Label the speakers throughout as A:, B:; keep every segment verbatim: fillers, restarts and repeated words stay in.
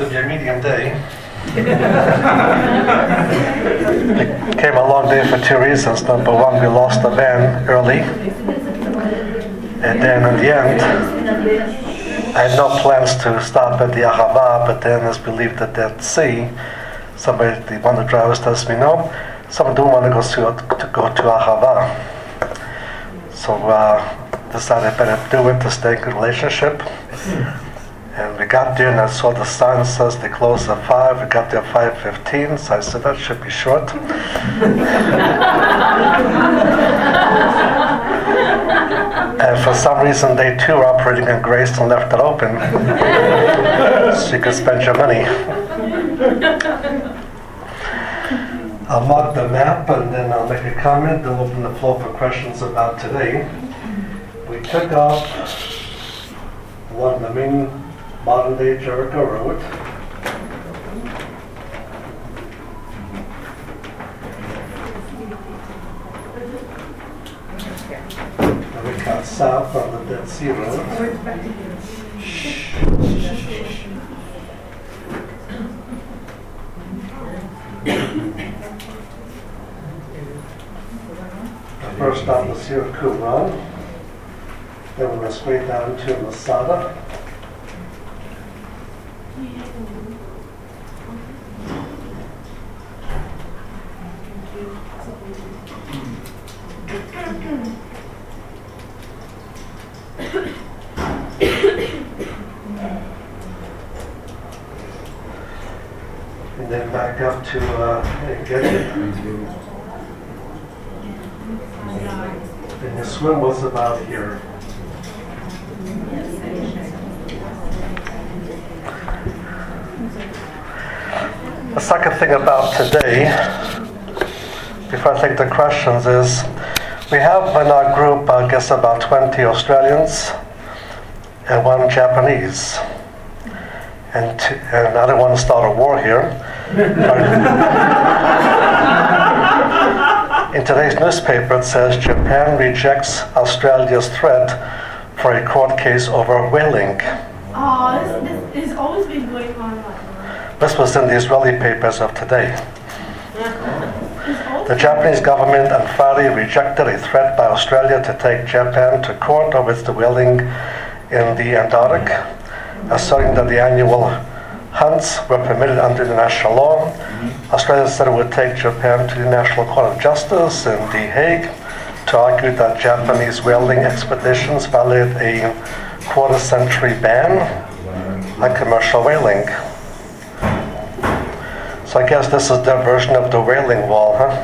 A: to be a medium day. It became a long day for two reasons. Number one, we lost the van early. And then in the end, I had no plans to stop at the Ahava, but then as we leave the Dead Sea, somebody, the, one of the drivers tells me, no, someone do want to go to, to, go to Ahava. So uh, decided I better do it to stay in a good relationship. And we got there and I saw the sign says they close at five. We got there at five fifteen, so I said that should be short. And for some reason they too were operating in grace and left it open so you could spend your money. I'll mark the map and then I'll make a comment, then open the floor for questions about today. We took off along the main modern day Jericho Road. And we got south on the Dead Sea Road. The first stop was here at Qumran. Then we went straight down to Masada. And then back up to uh, Engedi. And the swim was about here. The second thing about today, before I take the questions, is we have in our group, I guess, about twenty Australians and one Japanese. And, t- and I don't want to start a war here. In today's newspaper, it says Japan rejects Australia's threat for a court case over whaling.
B: Oh, this, this has always been going on.
A: This was in the Israeli papers of today. The Japanese government on Friday rejected a threat by Australia to take Japan to court over its whaling in the Antarctic, asserting that the annual hunts were permitted under international law. Mm-hmm. Australia said it would take Japan to the National Court of Justice in The Hague to argue that Japanese whaling expeditions violate a quarter-century ban on commercial whaling. So I guess this is their version of the whaling wall, huh?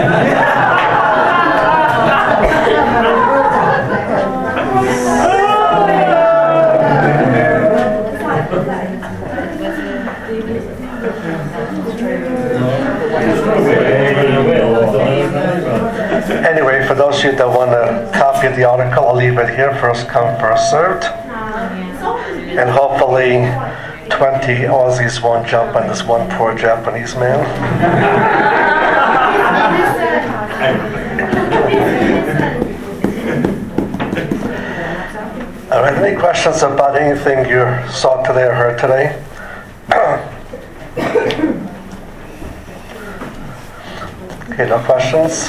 A: Anyway, for those of you that want a copy of the article, I'll leave it here. First come, first served. And hopefully twenty Aussies won't jump on this one poor Japanese man. All right, any questions about anything you saw today or heard today? Okay, no questions?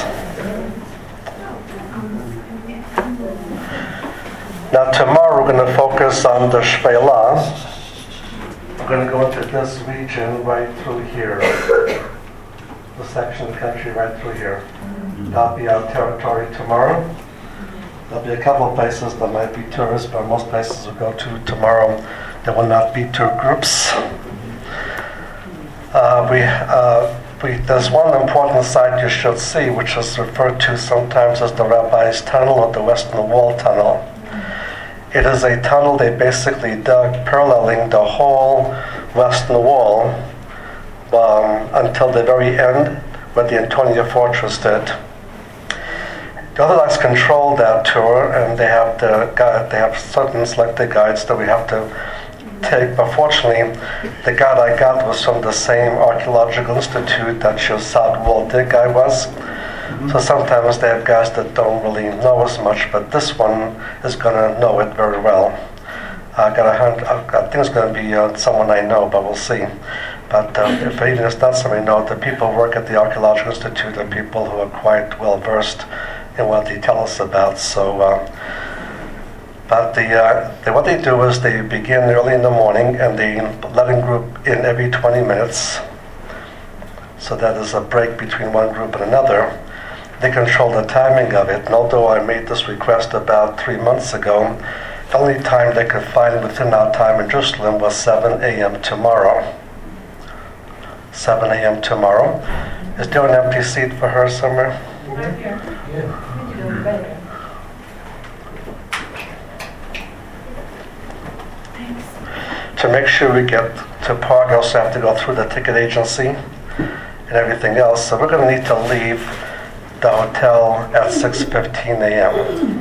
A: Now tomorrow we're going to focus on the Shvela. We're going to go into this region right through here. The section of the country right through here. That'll be our territory tomorrow. There'll be a couple of places that might be tourists, but most places we'll go to tomorrow there will not be tour groups. Uh, we, uh, we, there's one important site you should see, which is referred to sometimes as the Rabbi's Tunnel or the Western Wall Tunnel. It is a tunnel they basically dug paralleling the whole Western Wall um, until the very end where the Antonia Fortress did. The Orthodox control that tour, and they have the guide, they have certain selected guides that we have to take. But fortunately, the guide I got was from the same archaeological institute that Shosad Wall Dig guy was. Mm-hmm. So sometimes they have guys that don't really know as much, but this one is going to know it very well. I got a hundred, I think it's going to be uh, someone I know, but we'll see. But uh, if even if it's not someone I know, the people who work at the Archaeological Institute are people who are quite well versed in what they tell us about. So, uh, but the, uh, the what they do is they begin early in the morning and they let a group in every twenty minutes. So that is a break between one group and another. They control the timing of it. And although I made this request about three months ago, the only time they could find within our time in Jerusalem was seven a.m. tomorrow. seven a.m. tomorrow. Is there an empty seat for her somewhere?
B: Right here. Thanks.
A: To make sure we get to park, I also have to go through the ticket agency and everything else. So we're going to need to leave the hotel at six fifteen a.m.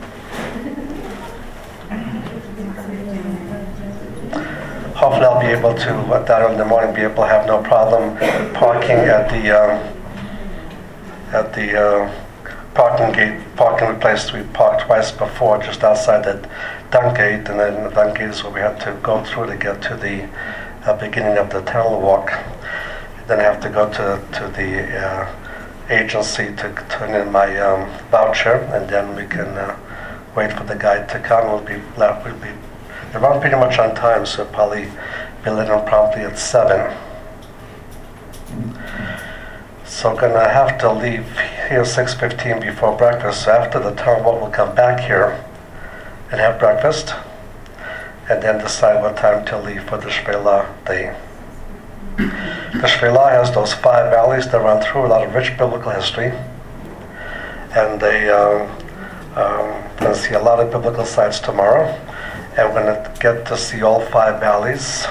A: Hopefully I'll be able to, at that early in the morning, be able to have no problem parking at the um, at the uh, parking gate, parking place we parked twice before, just outside the dunk gate, and then the dunk gate is where we had to go through to get to the uh, beginning of the tunnel walk. Then I have to go to to the uh, agency to turn in my um, voucher, and then we can uh, wait for the guide to come. We'll be left. We'll be They run pretty much on time, so probably be let in promptly at seven. So gonna have to leave here six fifteen before breakfast. So after the town walk, we'll come back here and have breakfast, and then decide what time to leave for the Shvela day. The Shvela has those five valleys that run through a lot of rich biblical history, and they um, um, gonna see a lot of biblical sites tomorrow. And we're going to get to see all five valleys.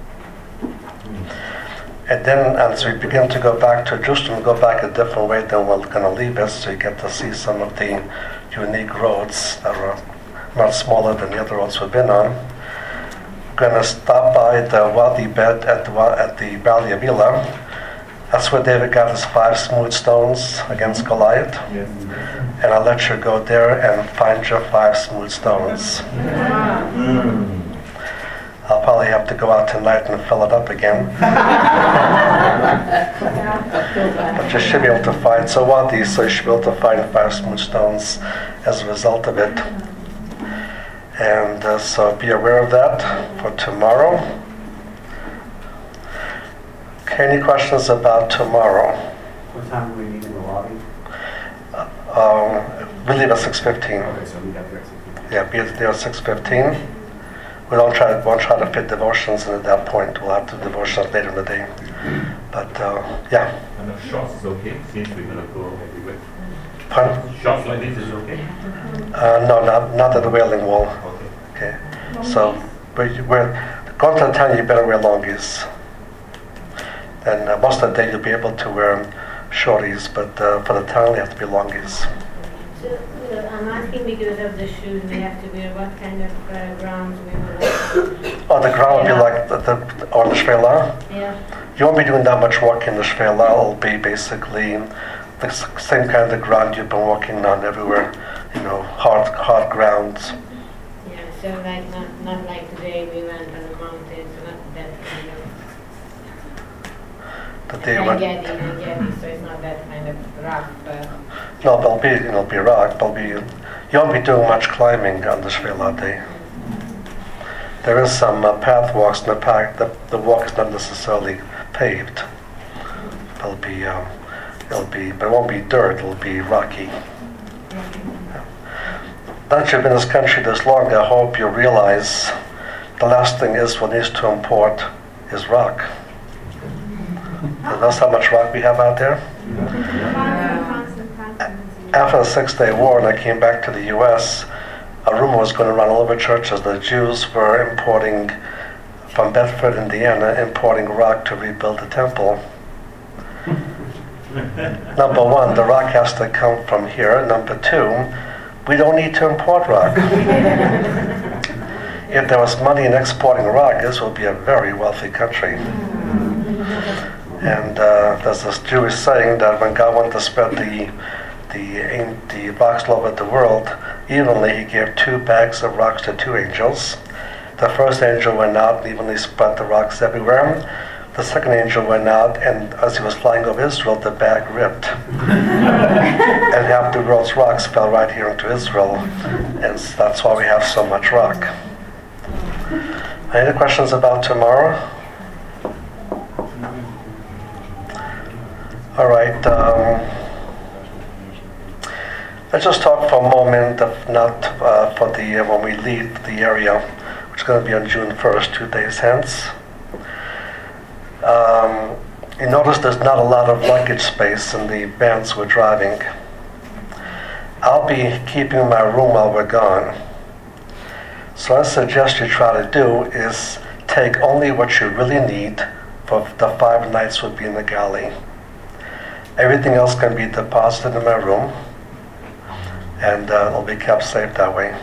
A: And then as we begin to go back to Jerusalem, we'll go back a different way than we're going to leave it, so you get to see some of the unique roads that are much smaller than the other roads we've been on. We're going to stop by the Wadi bed at the, at the Valley of Elah. That's where David got his five smooth stones against Goliath. Yes. And I'll let you go there and find your five smooth stones. Mm. I'll probably have to go out tonight and fill it up again. But you should be able to find, so Wadi, so you should be able to find five smooth stones as a result of it. And uh, so be aware of that for tomorrow. Okay, any questions about tomorrow?
C: What time do we meet in the lobby?
A: Um, we leave at six fifteen.
C: Okay, so we got there at six fifteen.
A: Yeah, be there at six fifteen. We don't try to, won't try to fit devotions in at that point. We'll have to do devotions later in the day. But, uh, yeah.
D: And the shots is okay, since we're going to go everywhere.
A: Pardon?
D: Shots like this is okay?
A: Uh, no, not, not at the Wailing Wall.
D: Okay.
A: Okay. So, we're, we're going to the town, you better wear longies. And uh, most of the day you'll be able to wear shorties, but uh, for the town, they have to be longies.
E: So, uh, I'm asking because of the shoes we have to wear, what kind of uh, grounds we will
A: Oh, the ground will be like the, the or the Shvela.
E: Yeah.
A: You won't be doing that much walking in the Shvela. It'll be basically the same kind of ground you've been walking on everywhere. You know, hard, hard grounds.
E: Yeah, so like not, not like today we went on the mountains, not that kind of.
A: The day
E: I
A: when,
E: get it, I get it, so it's not that kind of rough. Uh,
A: no, there'll be, it'll be rock. There'll be, you won't be doing much climbing on the Shvela day. There is some uh, path walks in the park. The, the walk is not necessarily paved. It'll be, um, it'll be, but it won't be dirt. It'll be rocky. Yeah. Now that you've been in this country this long, I hope you realize the last thing Israel needs to import is rock. And that's how much rock we have out there. After the Six-Day War, and I came back to the U S, a rumor was going to run all over churches that Jews were importing from Bedford, Indiana, importing rock to rebuild the temple. Number one, the rock has to come from here. Number two, we don't need to import rock. If there was money in exporting rock, this would be a very wealthy country. And uh, there's this Jewish saying that when God wanted to spread the the the rocks all over the world evenly, He gave two bags of rocks to two angels, The first angel went out and evenly spread the rocks everywhere. The second angel went out, and as he was flying over Israel, the bag ripped. And half the world's rocks fell right here into Israel. And that's why we have so much rock. Any questions about tomorrow? All right. Um, let's just talk for a moment, if not uh, for the uh, when we leave the area, which is going to be on June first, two days hence. Um, you notice there's not a lot of luggage space in the vans we're driving. I'll be keeping my room while we're gone. So I suggest you try to do is take only what you really need for the five nights we'll be in the galley. Everything else can be deposited in my room, and uh, it'll be kept safe that way.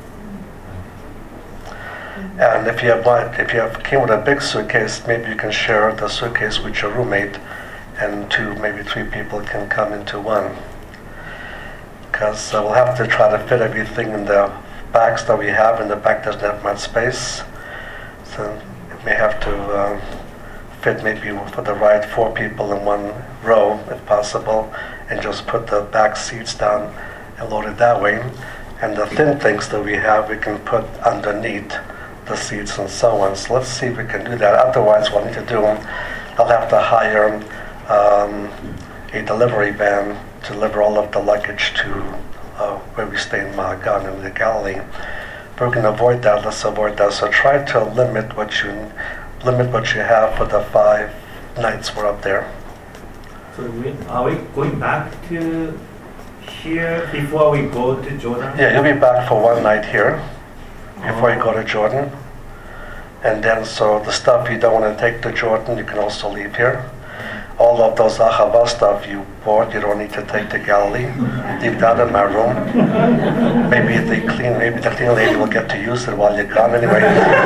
A: And if you have one, if you have came with a big suitcase, maybe you can share the suitcase with your roommate, and two, maybe three people can come into one. Because uh, we'll have to try to fit everything in the bags that we have, and the back doesn't have much space. So it may have to uh, fit maybe for the ride four people in one row, if possible, and just put the back seats down and load it that way. And the thin things that we have, we can put underneath the seats and so on. So let's see if we can do that. Otherwise, what I need to do, I'll have to hire um, a delivery van to deliver all of the luggage to uh, where we stay in Mahagan in the Galilee. But we can avoid that. Let's avoid that. So try to limit what you limit what you have for the five nights we're up there.
D: So we, are we going back to here before we go to Jordan?
A: Yeah, you'll be back for one night here before you go to Jordan. And then, so the stuff you don't want to take to Jordan, you can also leave here. All of those Ahava stuff you bought, you don't need to take to Galilee. Leave that in my room. Maybe the clean, maybe the clean lady will get to use it while you're gone anyway.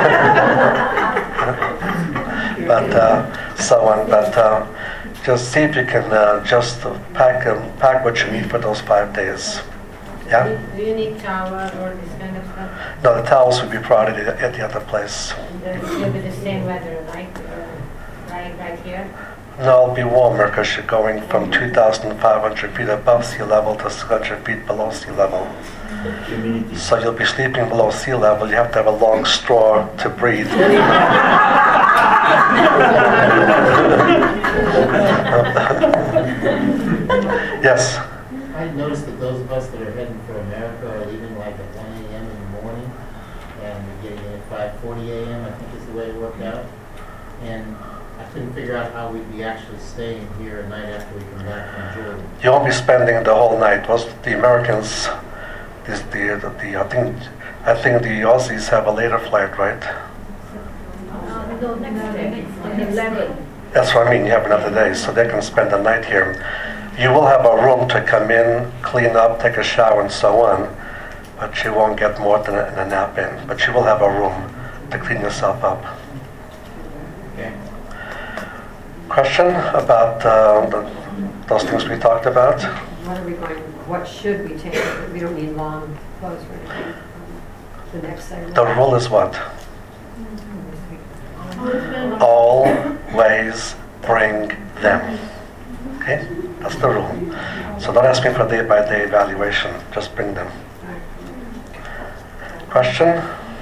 A: But uh, so on. But uh, just see if you can uh, just pack um, pack what you need for those five days. Yeah.
E: Do you need towel or this kind of stuff?
A: No, the towels will be provided at at the other place.
E: And it'll be the same weather, like uh, like right here.
A: No, it'll be warmer because you're going from two thousand five hundred feet above sea level to six hundred feet below sea level.
D: Humidity.
A: So you'll be sleeping below sea level. You have to have a long straw to breathe. Yes.
F: I noticed that those of us that are heading for America are leaving like at one a m in the morning, and we're getting in at five forty a m I think is the way it worked out. And I couldn't figure out how we'd be actually staying here a night after we come back from Jordan.
A: You won't be spending the whole night. Most the Americans, this, the, the, the, I think, I think the Aussies have a later flight, right?
E: Um, no, next day, on the eleventh.
A: That's what I mean. You have another day, so they can spend the night here. You will have a room to come in, clean up, take a shower, and so on, but you won't get more than a, than a nap in. But you will have a room to clean yourself up.
F: Okay.
A: Question about uh, the, those things we talked about?
B: What are we going, what should we take? We don't need long clothes or anything. The next segment.
A: The rule is what? Always bring them. Okay? That's the rule. So don't ask me for day-by-day evaluation. Just bring them. Question?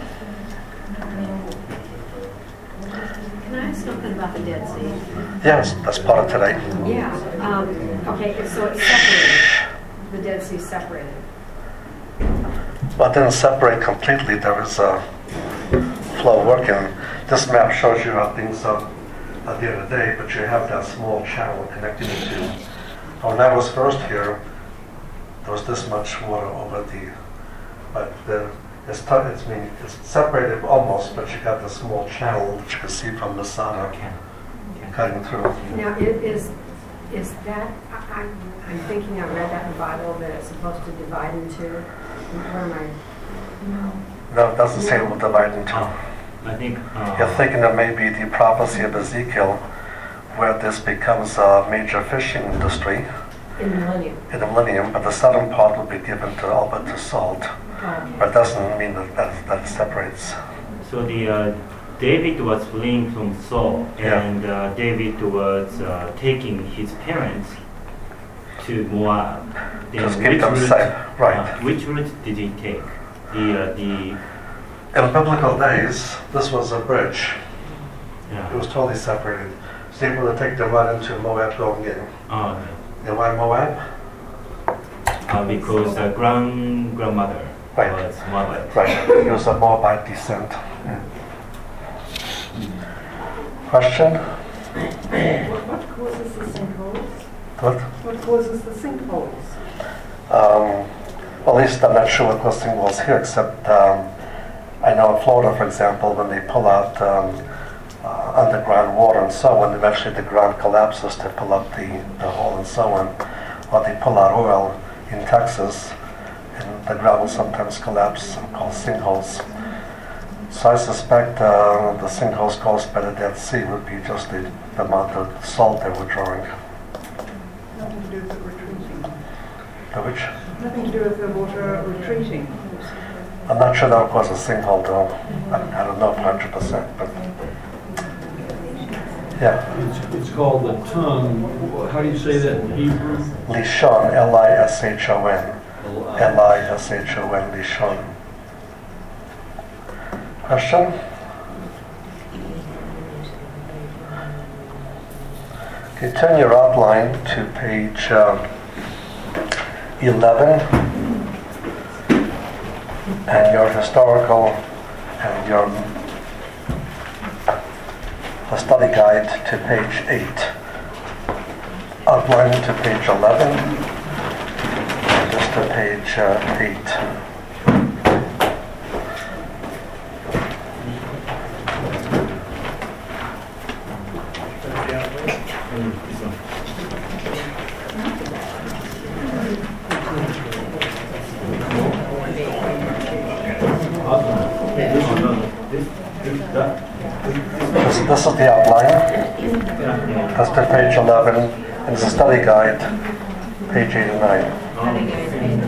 B: Can I ask something about the Dead Sea?
A: Yes, that's part of today.
B: Yeah, um, okay, so it's separated. The Dead Sea separated.
A: Well, it didn't separate completely. There was a flow working. This map shows you how things are at the end of the day, but you have that small channel connecting the two. When I was first here, there was this much water over the, but the, it's, t- it's, I mean, it's separated almost, but you got the small channel that you can see from Masada cutting through.
B: Now, it is, is that, I, I- I'm thinking I read that in the Bible that it's supposed to divide into, where am I?
A: No, it doesn't say it will divide into.
D: I think. Uh,
A: You're thinking of maybe the prophecy of Ezekiel, where this becomes a major fishing industry
B: In the millennium.
A: in the millennium, but the southern part will be given to all but to salt.
B: Oh,
A: But it doesn't mean that that, that it separates.
D: so the uh, David was fleeing from Saul,
A: Yeah.
D: and uh, David was uh, taking his parents to Moab. Then
A: Just keep
D: which
A: them
D: route-
A: safe, right.
D: uh, which route did he take? The uh, the
A: In biblical days, this was a bridge. It
D: yeah.
A: was totally separated. So they would take them right into Moab going in.
D: Uh,
A: And why Moab?
D: uh, because the grand grandmother
A: Right.
D: was Moabite.
A: Right, it was a Moabite descent. Question?
B: What what causes the sinkholes?
A: What?
B: What causes the sinkholes?
A: Um, well, at least I'm not sure what this thing was here, except um, I know in Florida, for example, when they pull out um, uh, underground water and so on, eventually the ground collapses to pull up the, the hole and so on. Or they pull out oil in Texas, and the ground will sometimes collapse, called sinkholes. So I suspect uh, the sinkholes caused by the Dead Sea would be just the, the amount of salt they were drawing.
G: Nothing to do with the retreating.
A: The which?
G: Nothing to do with the water retreating.
A: I'm not sure that would cause a sinkhole though. I, I don't know one hundred percent, but yeah.
H: It's, it's called the tongue. How do you say that in Hebrew?
A: Lishon, L I S H O N. L I S H O N, Lishon. Question? Okay, turn your outline to page um, eleven, and your historical and your the study guide to page eight. Outline to page eleven, and just to page uh, eight. This, this is the outline. That's to page eleven, and it's a study guide, page eighty-nine.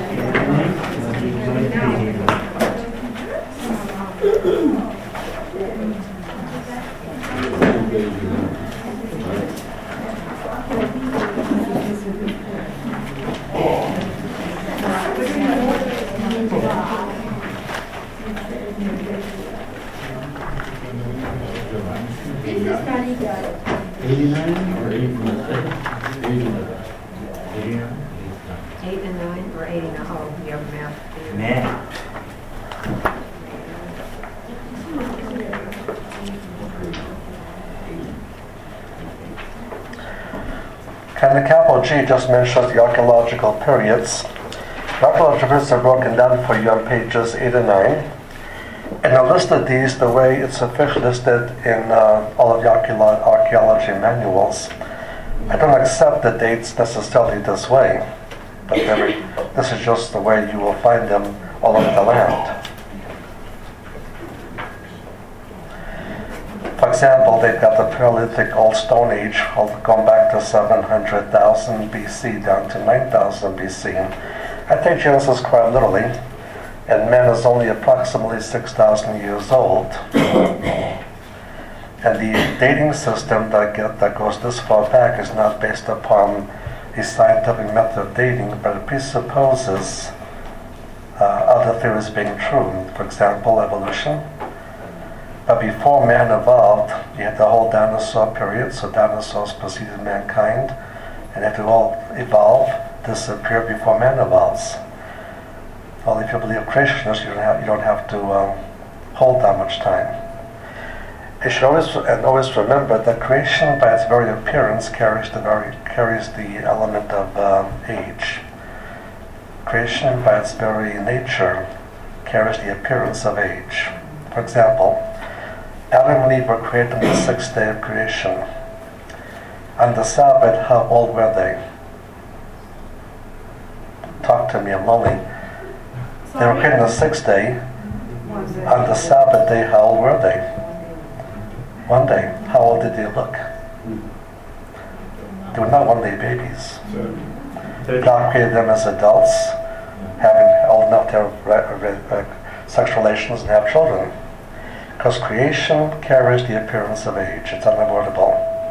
H: eighty-nine or eighty-nine? eighty-nine.
B: Eight and nine, or eight and nine? Oh, you have a map.
D: Man.
A: And the capital G just mentions the archaeological periods. The archaeological periods are broken down for you on pages eight and nine. And I listed these the way it's officially listed in uh, all of the archeolo- archaeology manuals. I don't accept the dates necessarily this way, but every, this is just the way you will find them all over the land. For example, they've got the Paleolithic Old Stone Age all going back to seven hundred thousand B C down to nine thousand B C. I take Genesis quite literally, and man is only approximately six thousand years old. And the dating system that, get, that goes this far back is not based upon a scientific method of dating, but it presupposes uh, other theories being true. For example, evolution. But before man evolved, you had the whole dinosaur period, so dinosaurs preceded mankind, and they had to all evolve, disappear before man evolves. Well, if you believe creationists, you don't have, you don't have to um, hold that much time. You should always and always remember that creation, by its very appearance, carries the very carries the element of um, age. Creation, by its very nature, carries the appearance of age. For example, Adam and Eve were created on the sixth day of creation. On the Sabbath, how old were they? Talk to me, I'm lonely. They were created on the sixth day. On the Sabbath day, how old were they? One day. How old did they look? They were not one-day babies. God created them as adults, having old enough to have re- re- uh, sexual relations and have children. Because creation carries the appearance of age. It's unavoidable.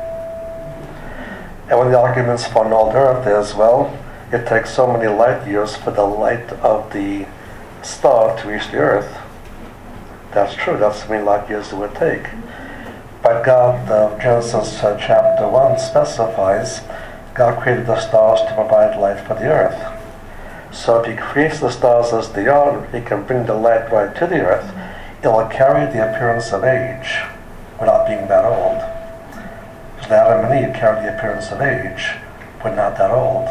A: And one of the arguments for an old earth is, well, it takes so many light years for the light of the star to reach the earth. That's true. That's how many light years it would take. But God, uh, Genesis uh, chapter one specifies, God created the stars to provide light for the earth. So if he creates the stars as they are, he can bring the light right to the earth. It will carry the appearance of age without being that old. So Adam and Eve carried the appearance of age, but not that old.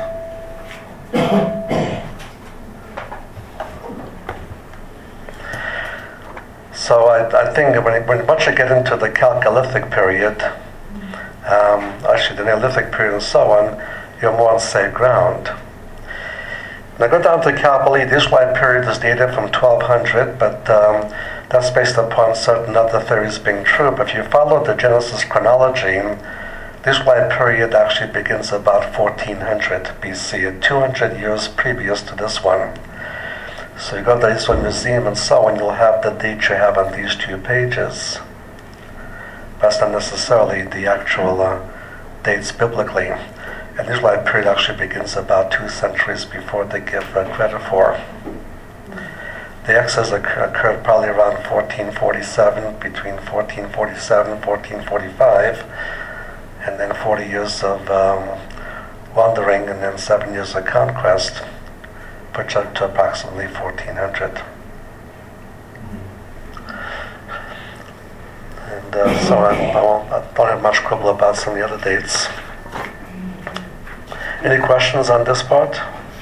A: So I, I think when, when once you get into the Chalcolithic period, um, actually the Neolithic period and so on, you're more on safe ground. Now go down to Chalcolithic. The Israelite period is dated from twelve hundred, but um, that's based upon certain other theories being true. But if you follow the Genesis chronology, the Israelite period actually begins about fourteen hundred B C, two hundred years previous to this one. So you go to the Israel Museum and so on, you'll have the date you have on these two pages. That's not necessarily the actual uh, dates biblically. And the Israelite period actually begins about two centuries before they give uh, credit for. The Exodus occurred probably around fourteen forty-seven, between fourteen forty-seven and fourteen forty-five, and then forty years of um, wandering, and then seven years of conquest, puts up to approximately fourteen hundred. And uh, so I, I, won't, I don't have much quibble about some of the other dates. Any questions on this part?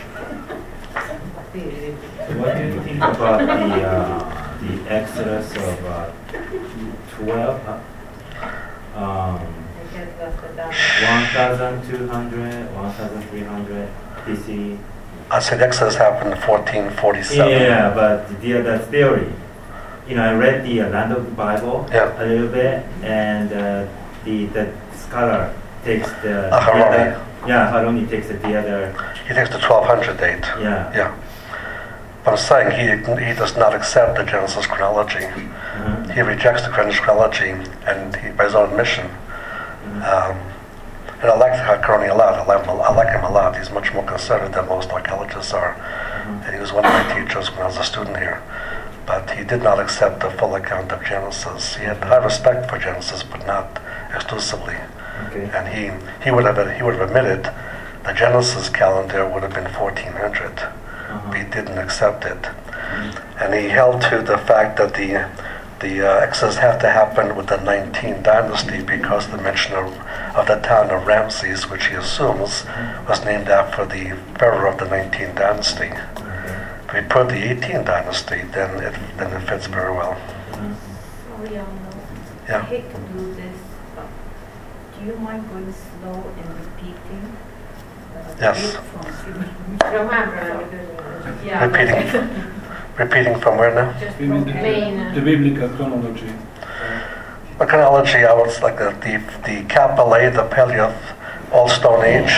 D: What do you think about the uh, the Exodus of uh, twelve, uh, um, one thousand two hundred, one thousand three hundred B C?
A: I said Exodus happened in fourteen forty-seven.
D: Yeah, but the the theory. You know, I read the uh, Land of the Bible
A: Yeah.
D: a little bit, and uh, the the scholar takes the,
A: Uh,
D: the
A: Haroni.
D: other, yeah, Haroni takes the other,
A: He takes the twelve hundred date.
D: yeah.
A: Yeah. But I'm saying he he does not accept the Genesis chronology.
D: Uh-huh.
A: He rejects the Genesis chronology, and he, by his own admission. Um, and I like Haroni a lot. I like, him, I like him a lot. He's much more conservative than most archaeologists are.
D: Uh-huh.
A: And he was one of my teachers when I was a student here. But he did not accept the full account of Genesis. He had high respect for Genesis, but not exclusively.
D: Okay.
A: And he he would have he would have admitted the Genesis calendar would have been fourteen hundred.
D: Uh-huh.
A: But he didn't accept it, and he held to the fact that the the uh, Exodus had to happen with the nineteenth dynasty because the mention of, of the town of Ramses, which he assumes was named after the pharaoh of the nineteenth dynasty. If we put the eighteenth dynasty, then it then it fits very well.
I: Sorry, Arnold. I
A: Yeah.
I: hate to do this, but do you mind going slow and repeating? uh, the
A: Yes.
I: bit from-
E: From Abraham, because, yeah.
A: Repeating, repeating from where now?
I: Just
H: You mean
I: from
H: the,
E: Main.
H: the biblical chronology?
A: The chronology, I was like the the, the Capital A, the Paleo, Old Stone Age.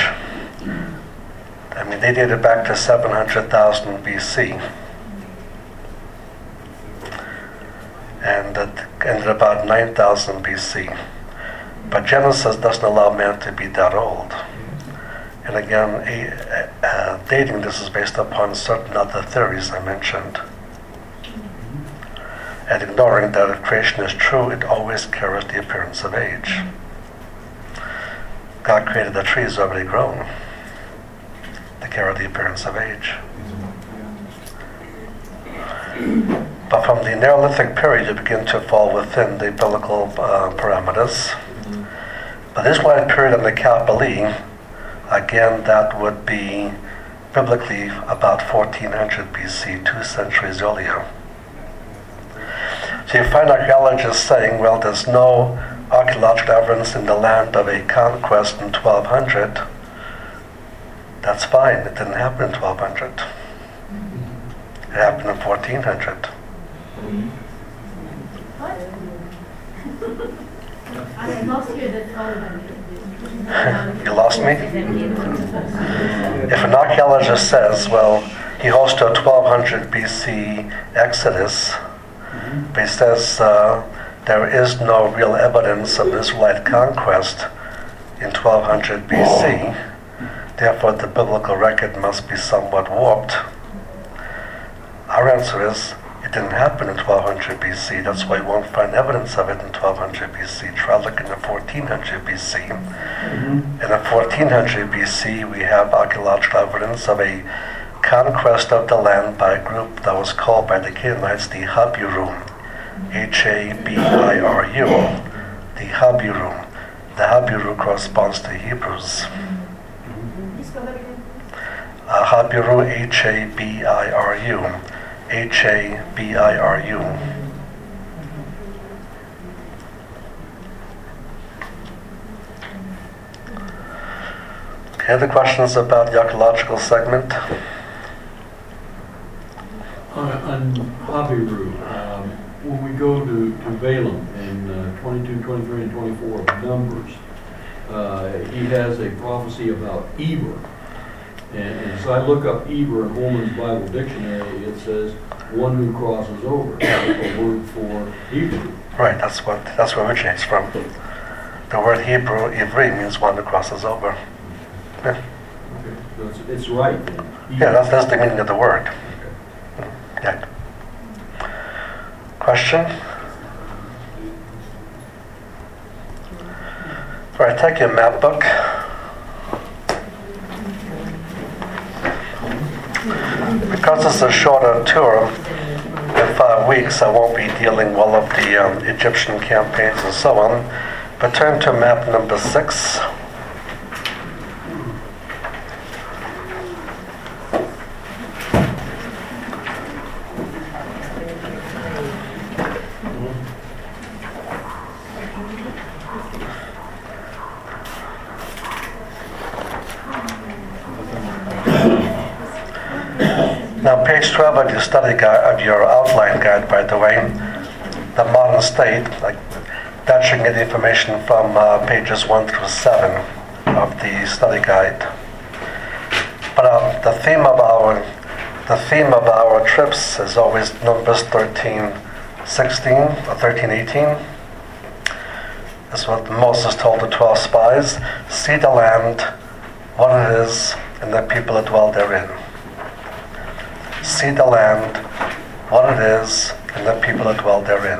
A: I mean, they dated back to seven hundred thousand B C. And it ended about nine thousand B C. But Genesis doesn't allow man to be that old. And again, a, uh, dating this is based upon certain other theories I mentioned. And ignoring that if creation is true, it always carries the appearance of age. God created the trees already grown. They carry the appearance of age. But from the Neolithic period, you begin to fall within the biblical uh, parameters. But this Israelite period in the Capital, again, that would be biblically about fourteen hundred B C, two centuries earlier. So you find archaeologists saying, well, there's no archaeological evidence in the land of a conquest in twelve hundred. That's fine. It didn't happen in twelve hundred. It happened in fourteen hundred.
E: I lost you the
A: You lost me? If an archaeologist says, well, he holds to a twelve hundred B C Exodus, but he says uh, there is no real evidence of Israelite conquest in twelve hundred B C. Therefore, the biblical record must be somewhat warped. Our answer is, it didn't happen in twelve hundred B C. That's why you won't find evidence of it in twelve hundred B C. Try looking at fourteen hundred B C. Mm-hmm. And in fourteen hundred B C, we have archaeological evidence of a conquest of the land by a group that was called by the Canaanites the Habiru, H A B I R U. The Habiru. The Habiru corresponds to Hebrews. Uh, Habiru, H A B I R U. H A B I R U. Okay, other questions about the archaeological segment?
H: On, on Habiru, um, when we go to, to Balaam in uh, twenty-two, twenty-three, and twenty-four of Numbers, uh, he has a prophecy about Eber. And, and so I look up Eber in Holman's Bible Dictionary. It says one who crosses over. That's a word for Hebrew.
A: Right, that's what that's where it originates from. The word Hebrew, Ivri, means one who crosses over. Yeah,
H: Okay, so it's, it's right then.
A: yeah that's, that's the meaning of the word.
H: Okay.
A: Yeah. Question? All right, take your map book. Because it's a shorter tour, in five weeks I won't be dealing well of the um, Egyptian campaigns and so on, but turn to map number six. Now, page twelve of your study guide, of your outline guide, by the way, the modern state, like that should get information from uh, pages one through seven of the study guide. But uh, the theme of our the theme of our trips is always Numbers thirteen, sixteen or thirteen, eighteen. That's what Moses told the twelve spies: "See the land, what it is, and the people that dwell therein." See the land, what it is, and the people that dwell therein.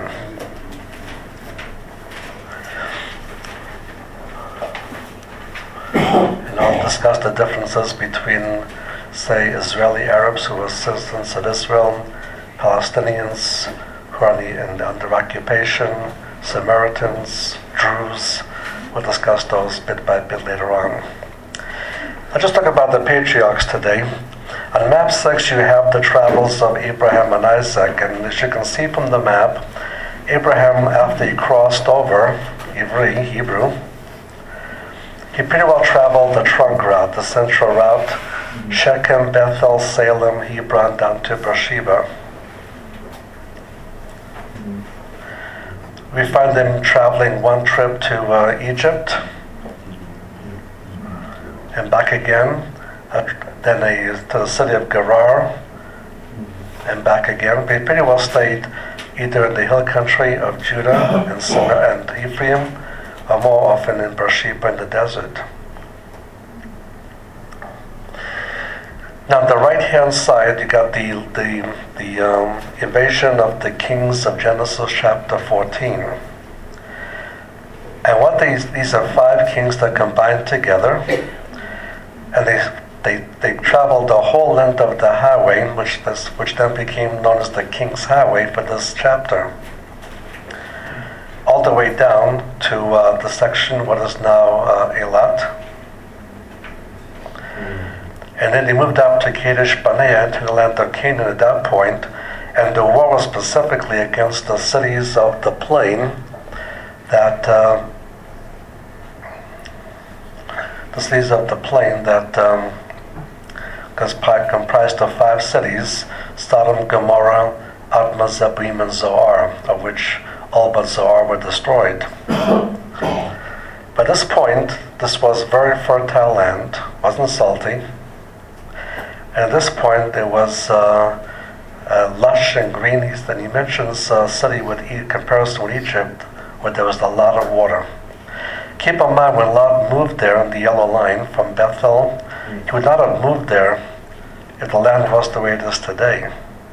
A: And I'll discuss the differences between, say, Israeli Arabs who are citizens of Israel, Palestinians who are in, under occupation, Samaritans, Druze. We'll discuss those bit by bit later on. I'll just talk about the patriarchs today. On map six, you have the travels of Abraham and Isaac, and as you can see from the map, Abraham, after he crossed over, Ivri, Hebrew, he pretty well traveled the trunk route, the central route, Shechem, Bethel, Salem, Hebron, down to Beersheba. We find them traveling one trip to uh, Egypt, and back again, uh, then they, to the city of Gerar, and back again. They pretty well stayed either in the hill country of Judah and, and Ephraim, or more often in Beersheba in the desert. Now, on the right-hand side, you got the the the um, invasion of the kings of Genesis chapter fourteen. And what these these are five kings that combined together, and they. They, they traveled the whole length of the highway, which this, which then became known as the King's Highway for this chapter, all the way down to uh, the section what is now uh, Eilat. And then they moved up to Kadesh Barnea, to the land of Canaan at that point, and the war was specifically against the cities of the plain that uh, the cities of the plain that um, comprised of five cities: Sodom, Gomorrah, Admah, Zeboim, and Zoar, of which all but Zoar were destroyed. By this point, this was very fertile land, wasn't salty. And at this point, there was uh, uh, lush and green. He's, and he mentions a city with e- comparison with Egypt, where there was a lot of water. Keep in mind, when Lot moved there on the yellow line from Bethel, he would not have moved there if the land was the way it is today.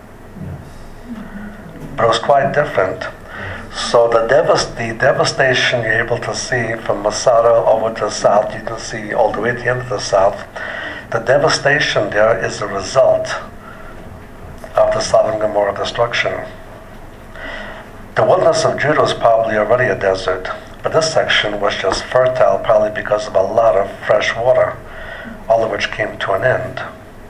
A: But it was quite different. So the, devast- the devastation you're able to see from Masada over to the south, you can see all the way to the end of the south. The devastation there is a result of the Sodom and Gomorrah destruction. The wilderness of Judah was probably already a desert, but this section was just fertile, probably because of a lot of fresh water, all of which came to an end.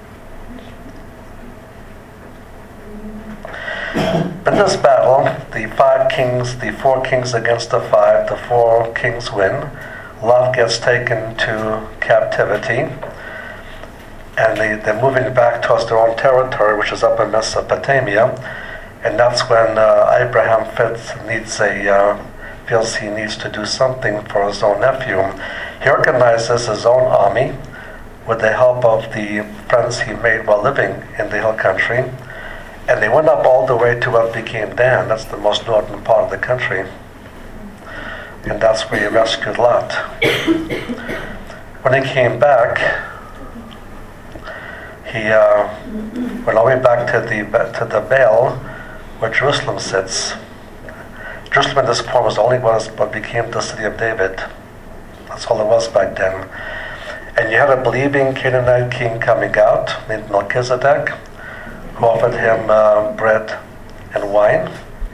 A: In this battle, the five kings, the four kings against the five, the four kings win. Lot gets taken to captivity, and they, they're moving back towards their own territory, which is up in Mesopotamia, and that's when uh, Abraham Fitz needs a, uh, feels he needs to do something for his own nephew. He organizes his own army with the help of the friends he made while living in the hill country. And they went up all the way to what became Dan. That's the most northern part of the country. And that's where he rescued Lot. When he came back, he uh, went all the way back to the, to the Baal, where Jerusalem sits. Jerusalem at this point was only was what became the city of David. That's all it was back then. And you had a believing Canaanite king coming out named Melchizedek, who offered him uh, bread and wine.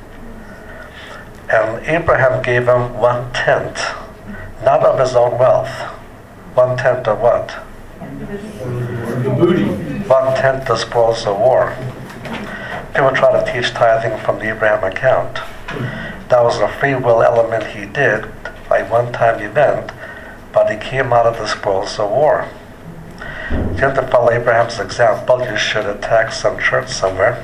A: And Abraham gave him one-tenth, not of his own wealth. One-tenth of what?
H: The booty.
A: One-tenth of spoils of war. People try to teach tithing from the Abraham account. That was a free will element he did, by one-time event, but he came out of the spoils of war. If you have to follow Abraham's example, you should attack some church somewhere,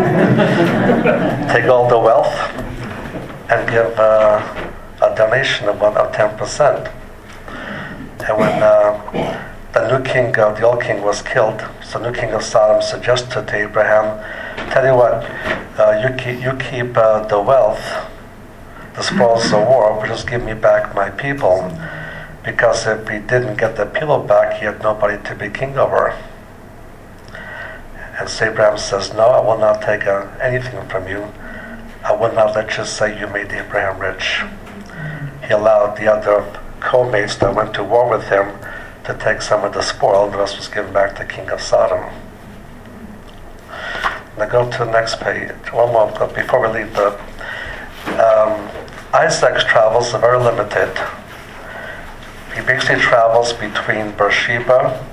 A: take all the wealth, and give uh, a donation of one of ten percent. And when uh, the new king of the old king was killed, so the new king of Sodom suggested to Abraham, "Tell you what, uh, you keep you keep uh, the wealth, the spoils of war, but just give me back my people." Because if he didn't get the people back, he had nobody to be king over. And so Abraham says, "No, I will not take uh, anything from you. I will not let you say you made Abraham rich." He allowed the other co-mates that went to war with him to take some of the spoil, and the rest was given back to king of Sodom. Now go to the next page. One more before we leave the... Um, Isaac's travels are very limited. He basically travels between Beersheba,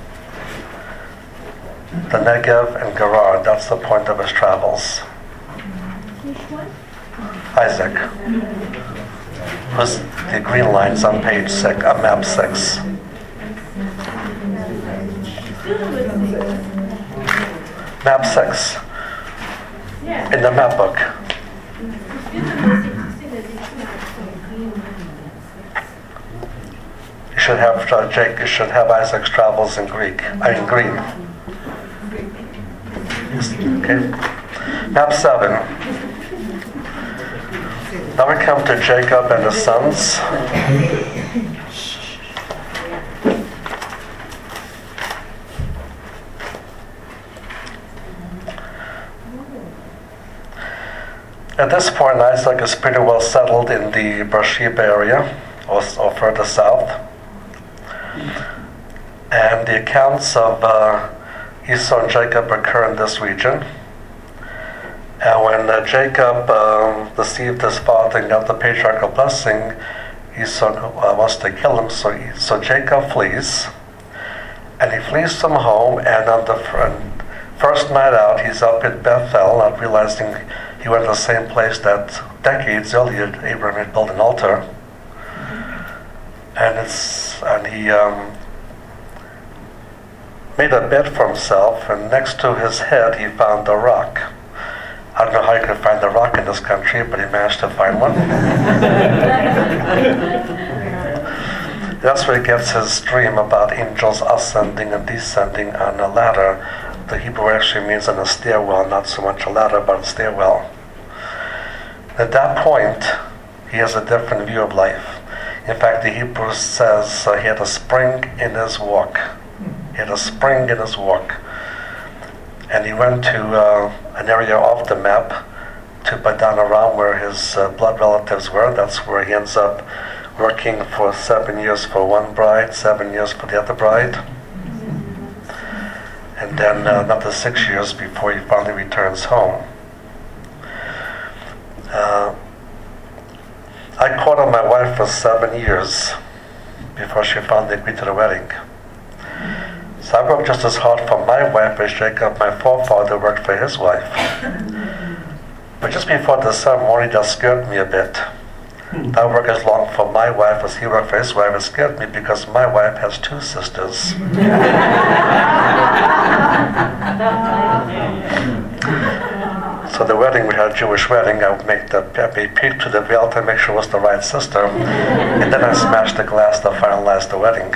A: the Negev, and Gerar. That's the point of his travels.
E: Which one?
A: Isaac, who's the green lines on page six, on map six. Map six,
E: Yeah.
A: in the map book. You should have uh, Jake. You should have Isaac's travels in Greek. I mean green. Okay. Map seven. Now we come to Jacob and his sons. At this point, Isaac is pretty well settled in the Beersheba area, or, or further south. And the accounts of uh, Esau and Jacob occur in this region. And when uh, Jacob um, deceived his father and got the patriarchal blessing, Esau uh, wants to kill him, so, he, so Jacob flees. And he flees from home, and on the fr- first night out, he's up in Bethel, not realizing he went to the same place that decades earlier Abraham had built an altar. And it's and he um, made a bed for himself, and next to his head he found a rock. I don't know how you could find a rock in this country, but he managed to find one. That's where he gets his dream about angels ascending and descending on a ladder the Hebrew word actually means in a stairwell, not so much a ladder, but a stairwell. At that point, he has a different view of life. In fact, the Hebrew says uh, he had a spring in his walk. He had a spring in his walk. And he went to uh, an area off the map, to Padan Aram, where his uh, blood relatives were. That's where he ends up working for seven years for one bride, seven years for the other bride. And then uh, another six years before he finally returns home. Uh, I courted my wife for seven years before she finally agreed to the wedding. So I worked just as hard for my wife as Jacob, my forefather, worked for his wife. But just before the ceremony, that scared me a bit. I work as long for my wife as he worked for his wife. It scared me because my wife has two sisters. So the wedding, we had a Jewish wedding. I would make the I peek to the veil to make sure it was the right sister, and then I smashed the glass to finalize the wedding.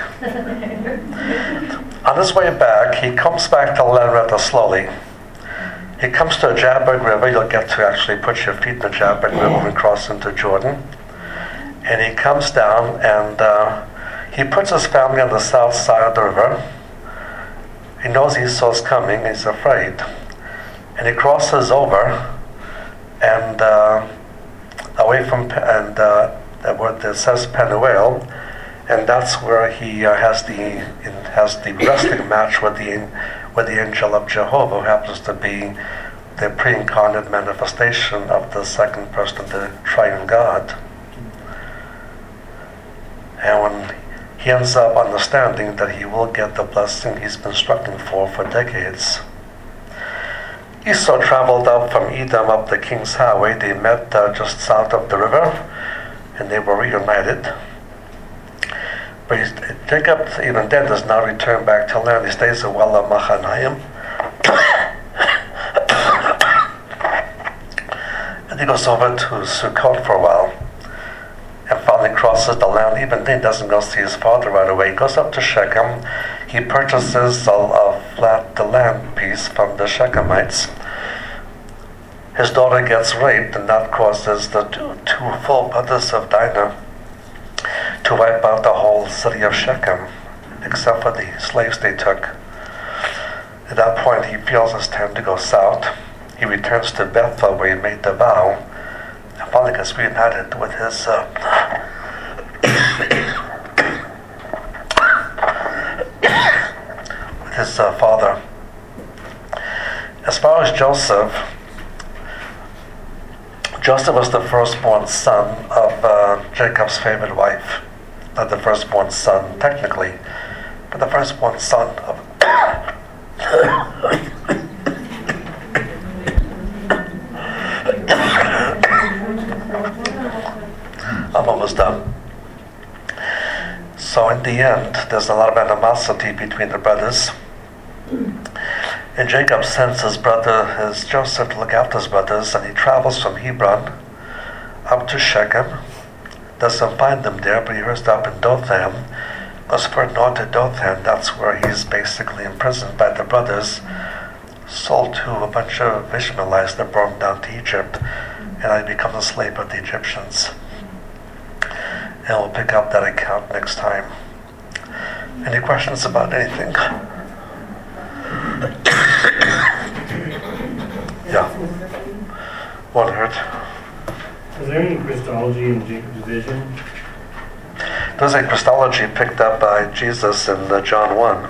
A: On his way back, he comes back to land rather slowly. He comes to a Jabbok River. You'll get to actually put your feet in the Jabbok River and cross into Jordan. And he comes down and uh, he puts his family on the south side of the river. He knows Esau's coming. He's afraid. And he crosses over and uh, away from and uh, where it says Penuel, and that's where he uh, has the has the wrestling match with the with the angel of Jehovah, who happens to be the pre-incarnate manifestation of the second person of the triune God. And when he ends up understanding that he will get the blessing he's been struggling for for decades. Esau traveled up from Edom up the King's Highway. They met uh, just south of the river, and they were reunited. But he's, Jacob, even then, does not return back to land. He stays at Well of Mahanaim. And he goes over to Sukkot for a while, and finally crosses the land. Even then, he doesn't go see his father right away. He goes up to Shechem. He purchases a, a flat the land piece from the Shechemites. His daughter gets raped, and that causes the two, two full brothers of Dinah to wipe out the whole city of Shechem, except for the slaves they took. At that point, he feels it's time to go south. He returns to Bethel, where he made the vow, and finally gets reunited with his uh, with his uh, father. As far as Joseph, Joseph was the firstborn son of uh, Jacob's favorite wife. Not the firstborn son, technically, but the firstborn son of I'm almost done. So in the end, there's a lot of animosity between the brothers. And Jacob sends his brother, his Joseph, to look after his brothers, and he travels from Hebron up to Shechem. Doesn't find them there, but he hears up in Dothan. Goes further north to Dothan. That's where he's basically imprisoned by the brothers, sold to a bunch of Ishmaelites that brought him down to Egypt, and he becomes a slave of the Egyptians. And we'll pick up that account next time. Any questions about anything? Yeah. One hurt.
J: Is there any Christology in Jacob's vision?
A: There's a Christology picked up by Jesus in uh, John one.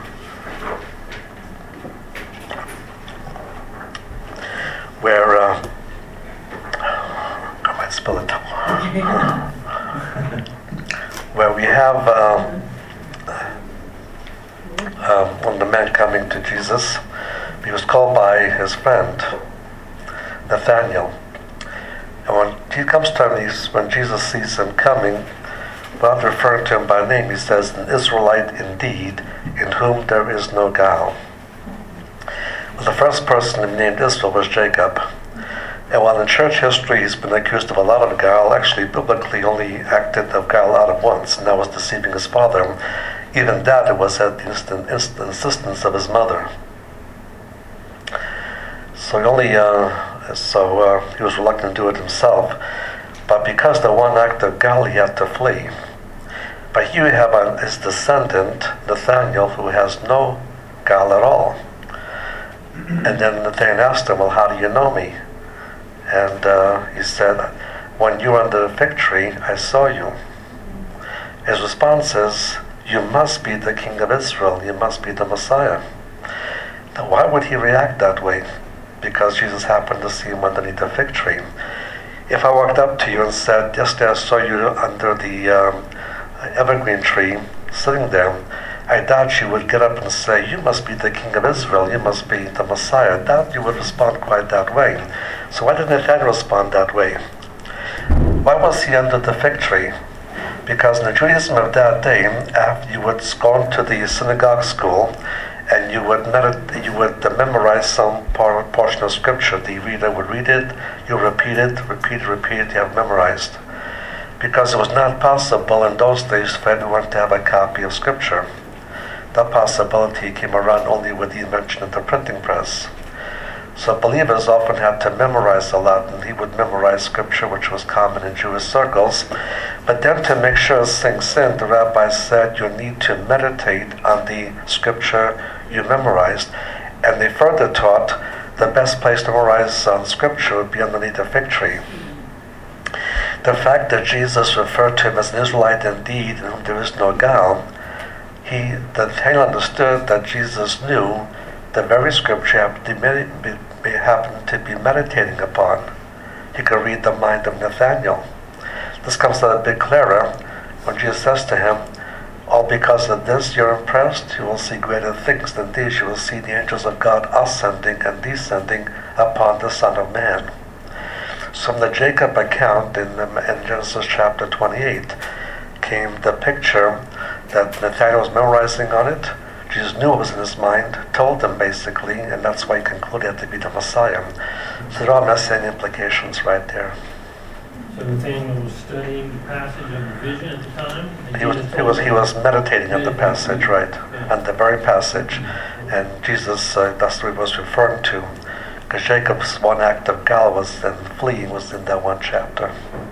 A: Where, uh, I might spill it. Where we have uh, uh, one of the men coming to Jesus. He was called by his friend, Nathaniel. And when he comes to him, he's, when Jesus sees him coming, without referring to him by name, he says, "An Israelite indeed, in whom there is no guile." Well, the first person named Israel was Jacob. And while in church history he's been accused of a lot of guile, actually biblically only acted of guile out of once, and that was deceiving his father. Even that, it was at the instant, instant insistence of his mother. So he only, uh, so uh, he was reluctant to do it himself. But because the one act of God, he had to flee. But here we have a, his descendant, Nathaniel, who has no gal at all. And then Nathaniel asked him, well, how do you know me? And uh, he said, when you were under the fig tree, I saw you. His response is, you must be the king of Israel. You must be the Messiah. Now, why would he react that way? Because Jesus happened to see him underneath the fig tree. If I walked up to you and said, yesterday I saw you under the um, evergreen tree, sitting there, I doubt you would get up and say, you must be the king of Israel, you must be the Messiah. I doubt you would respond quite that way. So why did Nathaniel respond that way? Why was he under the fig tree? Because in the Judaism of that day, after you would go into the synagogue school, and you would medit- you would uh, memorize some part, portion of scripture. The reader would read it, you repeat it, repeat it, repeat it, you have memorized. Because it was not possible in those days for everyone to have a copy of scripture. That possibility came around only with the invention of the printing press. So believers often had to memorize a lot, and he would memorize scripture, which was common in Jewish circles. But then to make sure it sinks in, the rabbi said you need to meditate on the scripture you memorized. And they further taught the best place to memorize on scripture would be underneath a fig tree. The fact that Jesus referred to him as an Israelite indeed, in whom there is no guile, he, the Nathaniel understood that Jesus knew the very scripture happened to be, be, happened to be meditating upon. He could read the mind of Nathaniel. This comes out a bit clearer when Jesus says to him, all because of this you're impressed, you will see greater things than these. You will see the angels of God ascending and descending upon the Son of Man. So from the Jacob account in, in Genesis chapter twenty-eight came the picture that Nathaniel was memorizing on it. Jesus knew what was in his mind, told them basically, and that's why he concluded it to be the Messiah. So there are messianic implications right there.
J: So Nathaniel was studying the passage of the vision at the time?
A: He was, he was, he was meditating on the passage, right, on the very passage. And Jesus, uh, that's what he was referring to. Because Jacob's one act of guile was in fleeing was in that one chapter.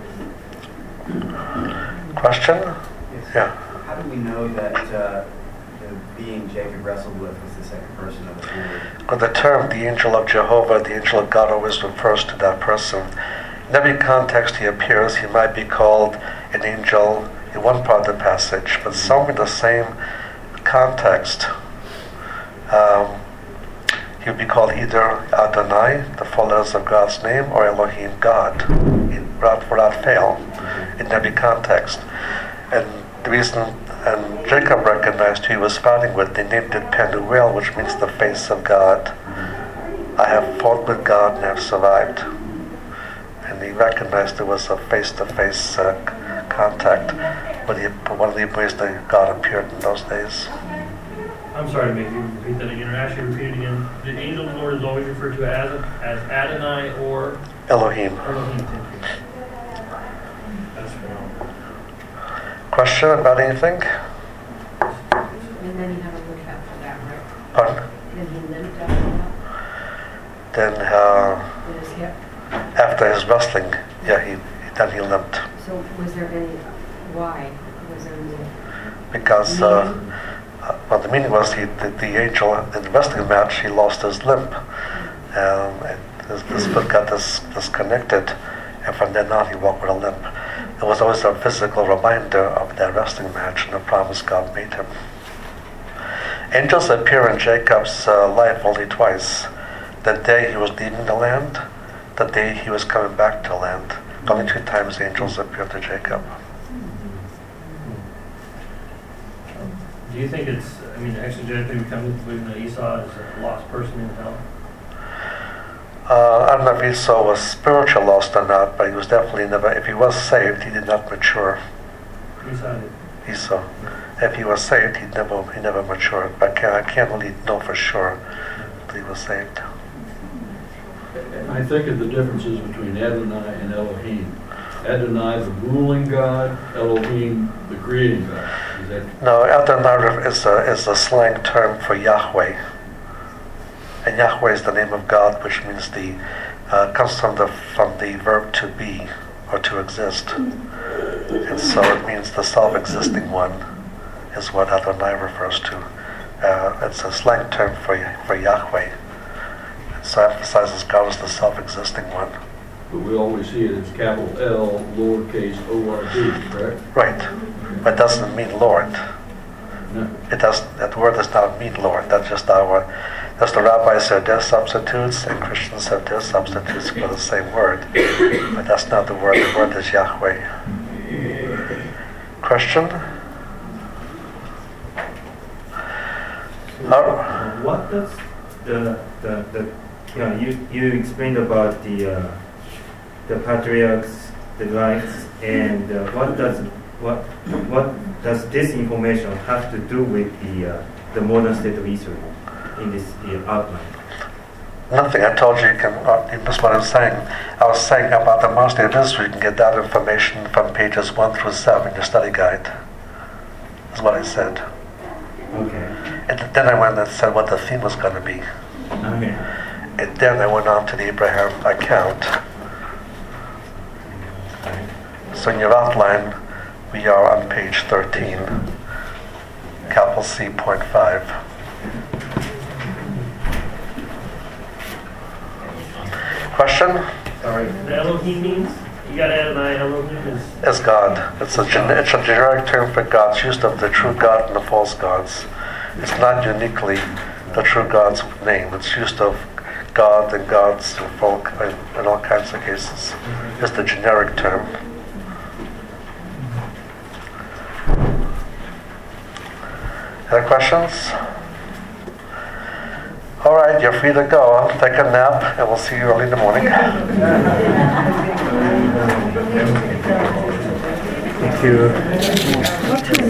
A: Question?
C: Yes.
A: Yeah.
C: How do we know that uh, the being Jacob wrestled with was the second person of the Trinity?
A: Well, the term, the angel of Jehovah, the angel of God, always refers to that person. In every context he appears, he might be called an angel in one part of the passage, but somewhere in the same context, um, he would be called either Adonai, the four letters of God's name, or Elohim, God, without, without fail, in every context. And the reason, and Jacob recognized who he was fighting with, they named it Penuel, which means the face of God. I have fought with God and have survived. And he recognized there was a face-to-face uh, contact with the, one of the ways that God appeared in those days.
J: I'm sorry to make you repeat that again, or actually repeat it again. The angel of the Lord is always referred to as as Adonai or
A: Elohim.
J: Elohim. That's phenomenal.
A: Question about anything?
B: And then he had a look after that, right?
A: Pardon?
B: Then he limped after that
A: Then, uh,
B: with his hip.
A: after his wrestling, yeah, he, then he limped.
B: So was there any, why? Was there any?
A: Because, uh, uh, well, the meaning was he, the, the angel in the wrestling match, he lost his limb. Um, and his, his foot got dis, disconnected, and from then on he walked with a limp. It was always a physical reminder of that wrestling match and the promise God made him. Angels appear in Jacob's uh, life only twice. The day he was leaving the land, the day he was coming back to land. Only two times angels appeared to Jacob.
J: Do you think it's, I mean, exegetically we come to the conclusion that Esau is a lost person in hell?
A: Uh, I don't know if Esau was spiritual lost or not, but he was definitely never, if he was saved, he did not mature.
J: Esau did.
A: Esau. If he was saved, he never he never matured. But I can't, I can't really know for sure that he was saved.
H: I think of the differences between Adonai and Elohim. Adonai, the ruling God, Elohim, the creating God. Is that
A: No, Adonai is a, is a slang term for Yahweh. And Yahweh is the name of God, which means the uh, comes from the from the verb to be or to exist, and so it means the self-existing one is what Adonai refers to. Uh, it's a slang term for for Yahweh, and so emphasizes God as the self-existing one.
H: But we always see it as capital L, lowercase O R D, correct?
A: Right, but it doesn't mean Lord.
H: No.
A: It does. That word does not mean Lord. That's just our. That's the rabbis have their substitutes, and Christians have their substitutes for the same word. But that's not the word. The word is Yahweh. Question? Oh.
D: What does the the the you know you you explained about the uh, the patriarchs, the rights, and uh, what does what what does this information have to do with the uh, the modern state of Israel in this uh, outline?
A: Nothing. I told you you can. Uh, you missed what I was saying. I was saying about the modern state of Israel. You can get that information from pages one through seven in your study guide. That's what I said.
D: Okay.
A: And then I went and said what the theme was going to be.
D: Okay.
A: And then I went on to the Abraham account. So in your outline, we are on page thirteen, capital C, point five. Question?
J: Sorry. The Elohim means, you got Adonai, Elohim is,
A: Is God. It's a, gen- it's a generic term for God. It's used of the true God and the false gods. It's not uniquely the true God's name. It's used of God and gods and folk in, in all kinds of cases. It's the generic term. Other questions? All right, you're free to go. Take a nap, and we'll see you early in the morning.
D: Thank you.